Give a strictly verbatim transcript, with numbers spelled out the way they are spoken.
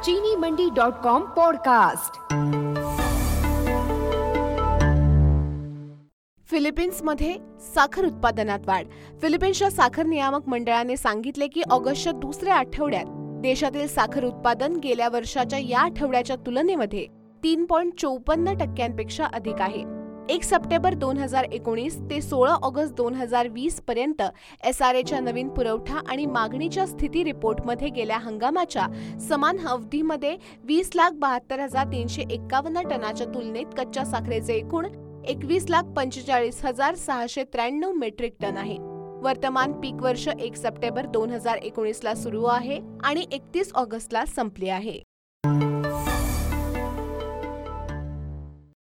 चीनी Mandi dot com podcast. फिलिपिन्समध्ये साखर उत्पादनात वाढ। फिलिपिन्सच्या साखर नियामक मंडळाने सांगितले की ऑगस्टच्या दुसऱ्या आठवड्यात देशातील साखर उत्पादन गेल्या वर्षाच्या या आठवड्याच्या तुलनेमध्ये तीन पॉईंट चौपन्न टक्क्यांपेक्षा अधिक आहे। एक सप्टेंबर दोन हजार एकोणीस ते सोळा ऑगस्ट दोन हजार वीस पर्यंत एस आर एच्या नवीन पुरवठा आणि मागणीच्या स्थिती रिपोर्टमध्ये गेल्या हंगामाच्या समान अवधीमध्ये वीस लाख बहात्तर हजार तीनशे एक्कावन्न टनाच्या तुलनेत कच्च्या साखरेचे एकूण एकवीस लाख पंचेचाळीस हजार सहाशे त्र्याण्णव मेट्रिक टन आहे। वर्तमान पीक वर्ष एक सप्टेंबर दोन हजार एकोणीस ला सुरू आहे आणि एकतीस ऑगस्टला संपले आहे।